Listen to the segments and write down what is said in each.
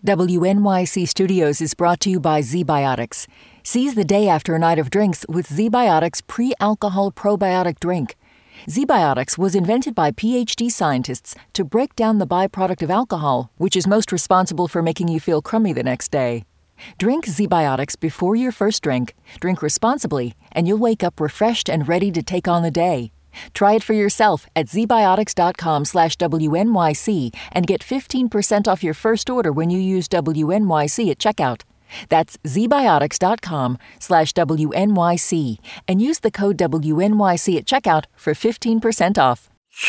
WNYC Studios is brought to you by ZBiotics. Seize the day after a night of drinks with ZBiotics pre-alcohol probiotic drink. ZBiotics was invented by PhD scientists to break down the byproduct of alcohol, which is most responsible for making you feel crummy the next day. Drink ZBiotics before your first drink, drink responsibly, and you'll wake up refreshed and ready to take on the day. Try it for yourself at zbiotics.com/WNYC and get 15% off your first order when you use WNYC at checkout. That's zbiotics.com/WNYC and use the code WNYC at checkout for 15% off.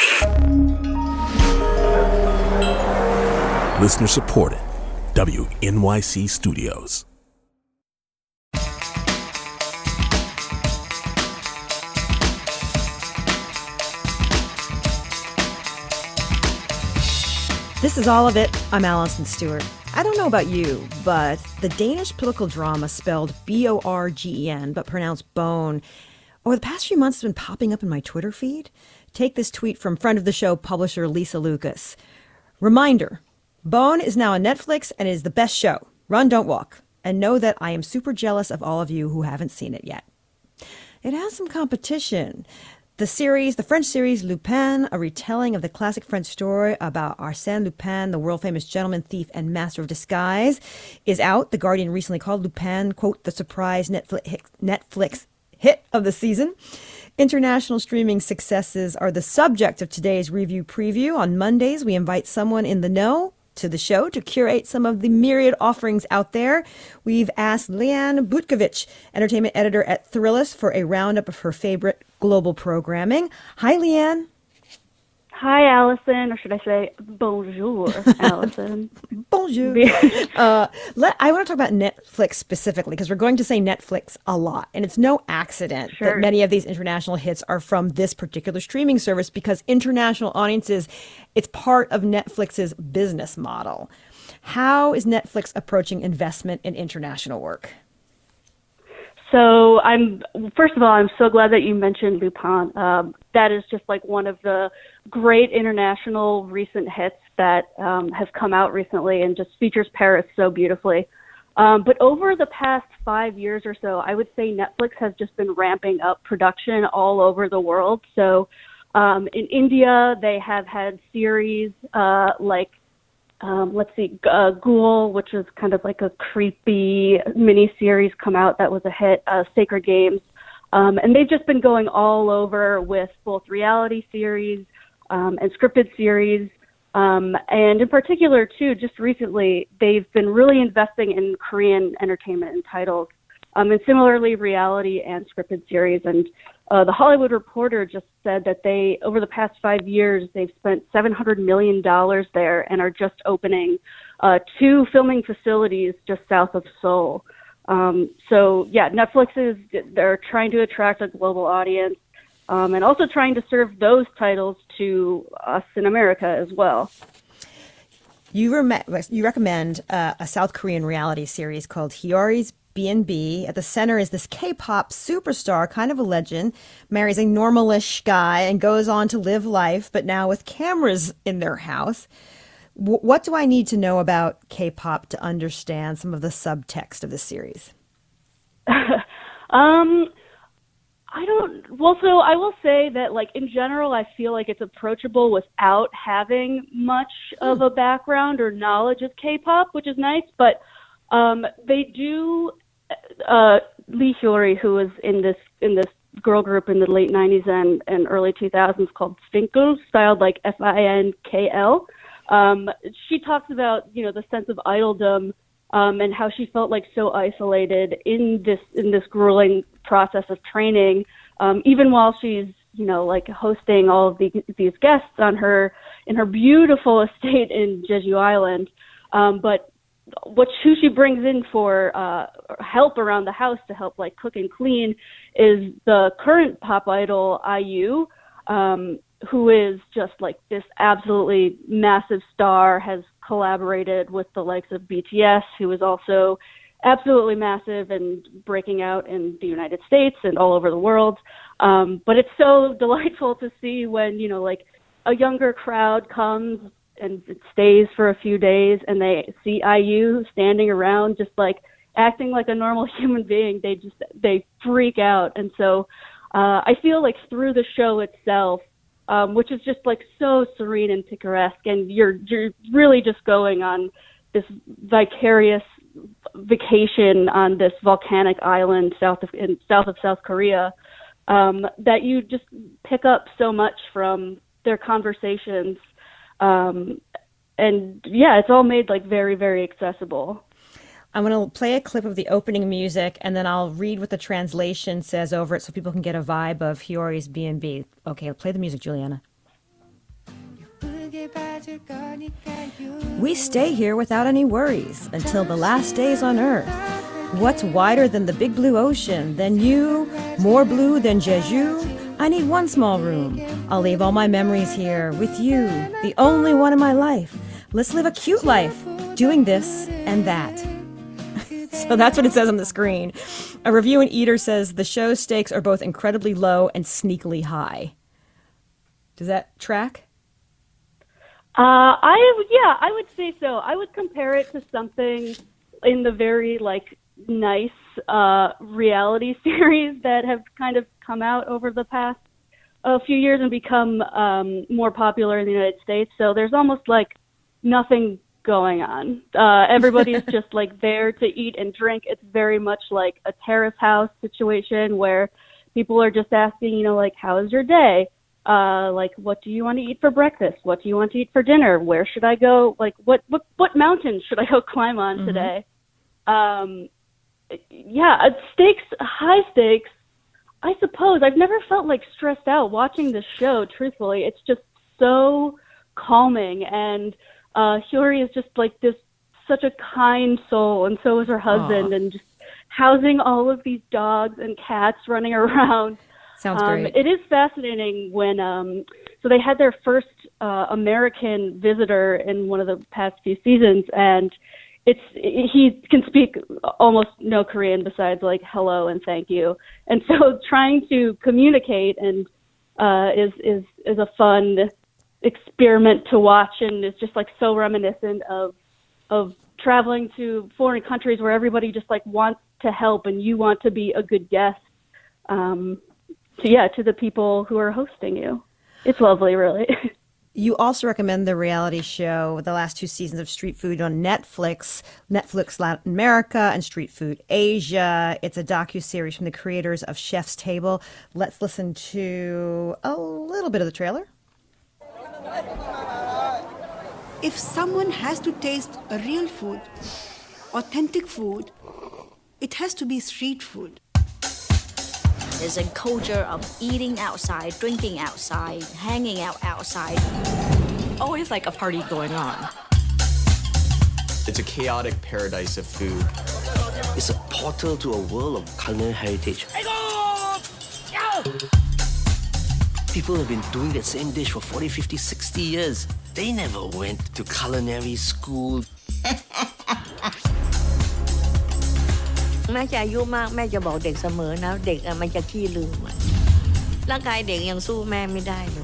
Listener supported. WNYC Studios. This is All of It. I'm Allison Stewart. I don't know about you, but the Danish political drama spelled B-O-R-G-E-N, but pronounced bone, over the past few months has been popping up in my Twitter feed. Take this tweet from friend of the show, publisher Lisa Lucas. Reminder, Bone is now on Netflix and is the best show. Run, don't walk. And know that I am super jealous of all of you who haven't seen it yet. It has some competition. The French series Lupin, a retelling of the classic French story about Arsène Lupin, the world-famous gentleman thief and master of disguise, is out. The Guardian recently called Lupin, quote, the surprise Netflix hit of the season. International streaming successes are the subject of today's review preview. On Mondays, we invite someone in the know to the show to curate some of the myriad offerings out there. We've asked Liane Butkovich, entertainment editor at Thrillist, for a roundup of her favorite global programming. Hi, Liane. Hi, Allison, or should I say bonjour, Allison. Bonjour. I want to talk about Netflix specifically because we're going to say Netflix a lot. And it's no accident that many of these international hits are from this particular streaming service because international audiences, it's part of Netflix's business model. How is Netflix approaching investment in international work? So first of all, I'm so glad that you mentioned Lupin. That is just like one of the great international recent hits that has come out recently and just features Paris so beautifully. But over the past 5 years or so, I would say Netflix has just been ramping up production all over the world. So in India, they have had series like Ghoul, which is kind of like a creepy mini-series come out that was a hit, Sacred Games. And they've just been going all over with both reality series and scripted series. And in particular, too, just recently, they've been really investing in Korean entertainment and titles. And similarly, reality and scripted series. And the Hollywood Reporter just said that over the past 5 years, they've spent $700 million there and are just opening 2 filming facilities just south of Seoul. So, yeah, they're trying to attract a global audience and also trying to serve those titles to us in America as well. You recommend a South Korean reality series called Hiyori's B&B. At the center is this K-pop superstar, kind of a legend, marries a normalish guy and goes on to live life, but now with cameras in their house. What do I need to know about K-pop to understand some of the subtext of the series? So I will say that, like, in general, I feel like it's approachable without having much of a background or knowledge of K-pop, which is nice, but they do. Lee Hyori, who was in this girl group in the late 90s and early 2000s called Finkle, styled like Finkl. She talks about, the sense of idoldom and how she felt like so isolated in this grueling process of training, even while she's like hosting all of these guests in her beautiful estate in Jeju Island, but who she brings in for help around the house to help like cook and clean is the current pop idol IU, who is just like this absolutely massive star, has collaborated with the likes of BTS, who is also absolutely massive and breaking out in the United States and all over the world. But it's so delightful to see when, like a younger crowd comes and it stays for a few days, and they see IU standing around just like acting like a normal human being, they freak out. And so I feel like through the show itself, which is just like so serene and picaresque, and you're really just going on this vicarious vacation on this volcanic island south of South Korea, that you just pick up so much from their conversations. And yeah, it's all made like very, very accessible. I'm going to play a clip of the opening music, and then I'll read what the translation says over it so people can get a vibe of Hiyori's B&B. Okay, play the music, Juliana. We stay here without any worries until the last days on Earth. What's wider than the big blue ocean, than you, more blue than Jeju? I need one small room. I'll leave all my memories here with you, the only one in my life. Let's live a cute life, doing this and that. So that's what it says on the screen. A review in Eater says the show's stakes are both incredibly low and sneakily high. Does that track? I would say so. I would compare it to something in the very like nice reality series that have kind of come out over the past few years and become more popular in the United States. So there's almost like nothing going on. Everybody's just like there to eat and drink. It's very much like a terrace house situation where people are just asking, like, how is your day? Like, what do you want to eat for breakfast? What do you want to eat for dinner? Where should I go? Like, what mountain should I go climb on today? Stakes, high stakes. I suppose I've never felt like stressed out watching this show. Truthfully, it's just so calming, and Hiyori is just like such a kind soul, and so is her husband, and just housing all of these dogs and cats running around. Sounds great. It is fascinating when, so they had their first American visitor in one of the past few seasons, and he can speak almost no Korean besides like hello and thank you. And so trying to communicate and is a fun experiment to watch, and it's just like so reminiscent of traveling to foreign countries where everybody just like wants to help and you want to be a good guest. To the people who are hosting you. It's lovely, really. You also recommend the reality show, the last 2 seasons of Street Food on Netflix Latin America and Street Food Asia. It's a docuseries from the creators of Chef's Table. Let's listen to a little bit of the trailer. If someone has to taste a real food, authentic food, it has to be street food. There's a culture of eating outside, drinking outside, hanging out outside. Always like a party going on. It's a chaotic paradise of food. It's a portal to a world of culinary heritage. People have been doing that same dish for 40, 50, 60 years. They never went to culinary school. แม่จะอายุมากแม่จะบอกเด็กเสมอนะเด็กมันจะขี้ลืมร่างกายเด็กยังสู้แม่ไม่ได้เลย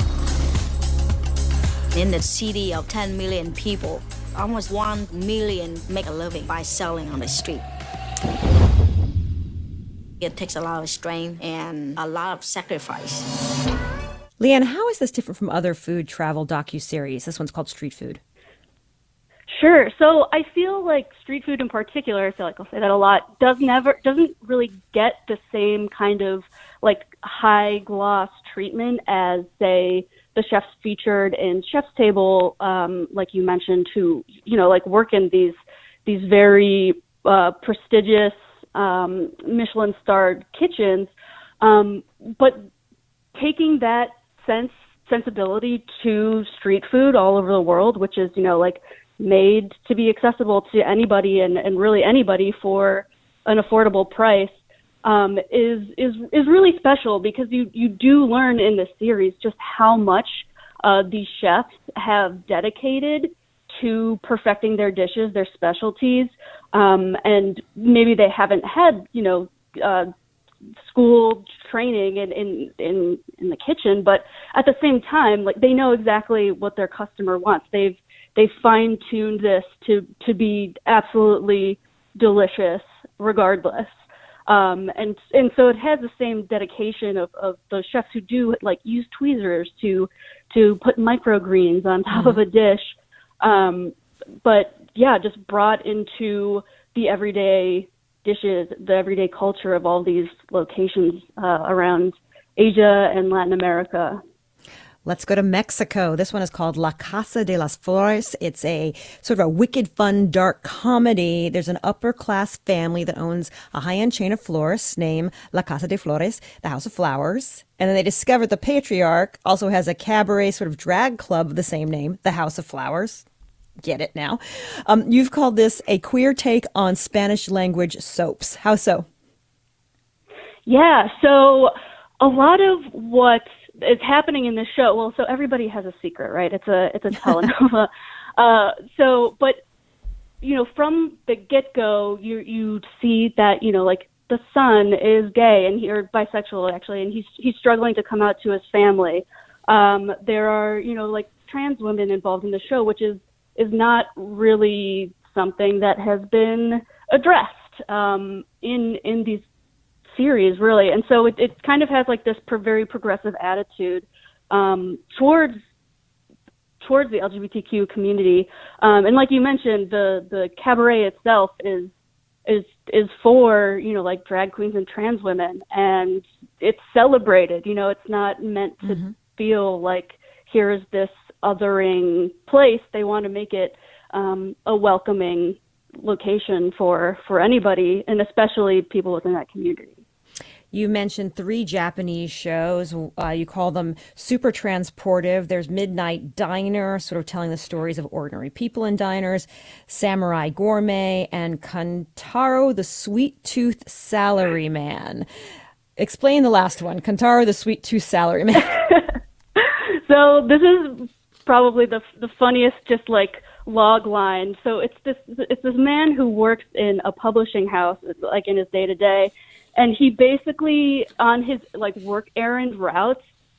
In the city of 10 million people, almost 1 million make a living by selling on the street. It takes a lot of strength and a lot of sacrifice. Leanne, how is this different from other food travel docuseries? This one's called Street Food. Sure. So I feel like Street Food in particular, I feel like I'll say that a lot, doesn't really get the same kind of like high gloss treatment as, say, the chefs featured in Chef's Table, like you mentioned, who, like work in these very prestigious Michelin-starred kitchens. But taking that sensibility to street food all over the world, which is, like made to be accessible to anybody and really anybody for an affordable price, is really special, because you do learn in this series just how much these chefs have dedicated to perfecting their dishes, their specialties, and maybe they haven't had school training in the kitchen, but at the same time, like, they know exactly what their customer wants. They've fine-tuned this to be absolutely delicious regardless. And so it has the same dedication of those chefs who do, like, use tweezers to put microgreens on top of a dish. But yeah, just brought into the everyday dishes, the everyday culture of all these locations around Asia and Latin America. Let's go to Mexico. This one is called La Casa de las Flores. It's a sort of a wicked, fun, dark comedy. There's an upper-class family that owns a high-end chain of florists named La Casa de Flores, the House of Flowers. And then they discovered the patriarch also has a cabaret sort of drag club of the same name, the House of Flowers. Get it now. You've called this a queer take on Spanish language soaps. How so? Yeah, so a lot of what is happening in this show, well, so everybody has a secret, right? It's a telenovela. But you know, from the get-go, you see that, you know, like, the son is gay or bisexual actually, and he's struggling to come out to his family. There are, you know, like, trans women involved in the show, which is not really something that has been addressed in these series, really. And so it kind of has, like, this very progressive attitude towards the LGBTQ community. And like you mentioned, the cabaret itself is for, you know, like, drag queens and trans women, and it's celebrated. You know, it's not meant to feel like here is this othering place. They want to make it a welcoming location for anybody, and especially people within that community. You mentioned 3 Japanese shows. You call them super transportive. There's Midnight Diner, sort of telling the stories of ordinary people in diners, Samurai Gourmet, and Kantaro the Sweet Tooth Salaryman. Explain the last one, Kantaro the Sweet Tooth Salaryman. So this is probably the funniest, just, like, log line. So it's this man who works in a publishing house, like, in his day-to-day, and he basically, on his, like, work errand routes,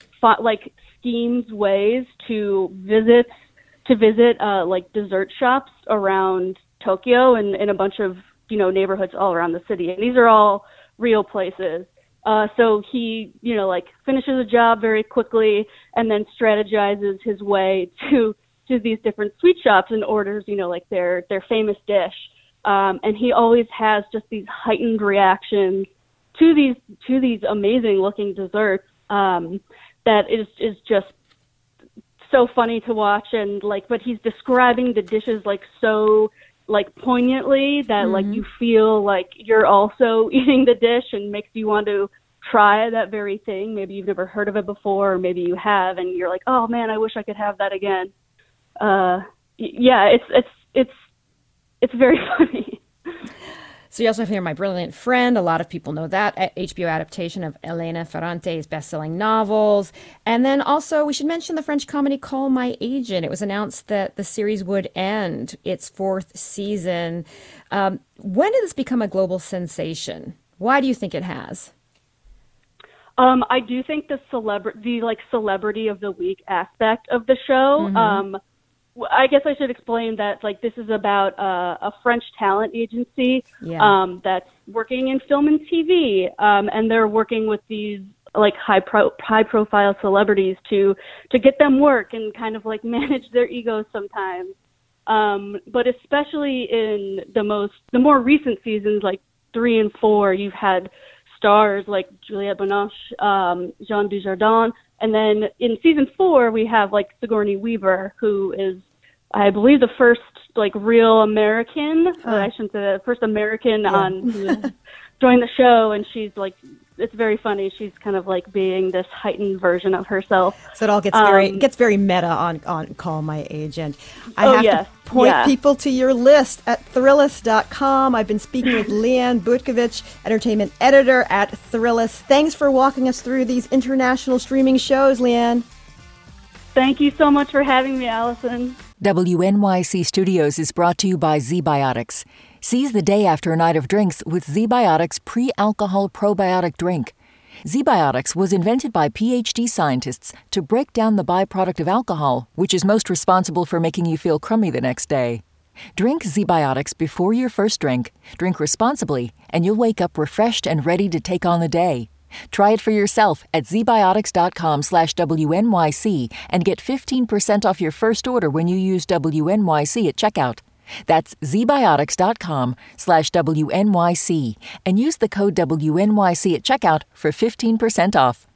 schemes ways to visit like, dessert shops around Tokyo and in a bunch of, you know, neighborhoods all around the city. And these are all real places. So he, you know, like, finishes a job very quickly and then strategizes his way to these different sweet shops and orders, you know, like, their famous dish. And he always has just these heightened reactions to these amazing looking desserts that is just so funny to watch. And, like, but he's describing the dishes, like, so, like, poignantly that like, you feel like you're also eating the dish, and makes you want to try that very thing. Maybe you've never heard of it before, or maybe you have, and you're like, oh man, I wish I could have that again. Yeah, it's very funny. So you also have here My Brilliant Friend. A lot of people know that HBO adaptation of Elena Ferrante's best-selling novels. And then also we should mention the French comedy Call My Agent. It was announced that the series would end its 4th season. When did this become a global sensation? Why do you think it has? I do think the celebrity of the week aspect of the show. I guess I should explain that, like, this is about a French talent agency that's working in film and TV, and they're working with these, like, high profile celebrities to get them work and kind of, like, manage their egos sometimes. But especially in the more recent seasons, like 3 and 4, you've had stars like Juliette Binoche, Jean Dujardin. And then in season 4, we have, like, Sigourney Weaver, who is, I believe, the first, like, real American, I shouldn't say that, first American who joined the show. And she's, like, it's very funny. She's kind of, like, being this heightened version of herself. So it all gets very meta on Call My Agent. I have to point people to your list at Thrillist.com. I've been speaking with Leanne Butkovich, entertainment editor at Thrillist. Thanks for walking us through these international streaming shows, Leanne. Thank you so much for having me, Allison. WNYC Studios is brought to you by ZBiotics. Seize the day after a night of drinks with ZBiotics pre-alcohol probiotic drink. ZBiotics was invented by PhD scientists to break down the byproduct of alcohol, which is most responsible for making you feel crummy the next day. Drink ZBiotics before your first drink, drink responsibly, and you'll wake up refreshed and ready to take on the day. Try it for yourself at zbiotics.com/WNYC and get 15% off your first order when you use WNYC at checkout. That's zbiotics.com/WNYC and use the code WNYC at checkout for 15% off.